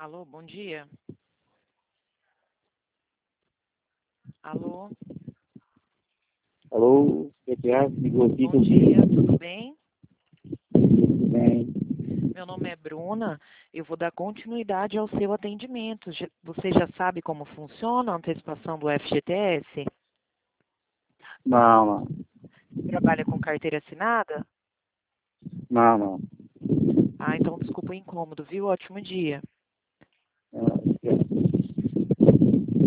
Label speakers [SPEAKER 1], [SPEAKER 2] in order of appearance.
[SPEAKER 1] Alô, bom dia. Alô,
[SPEAKER 2] Alô, PTA, ligou aqui
[SPEAKER 1] bom dia, tudo bem?
[SPEAKER 2] tudo bem.
[SPEAKER 1] Meu nome é Bruna, eu vou dar continuidade ao seu atendimento. Você já sabe como funciona a antecipação do FGTS?
[SPEAKER 2] Não, não,
[SPEAKER 1] Trabalha com carteira assinada?
[SPEAKER 2] não, não.
[SPEAKER 1] Ah, então desculpa o incômodo, viu? Ótimo dia.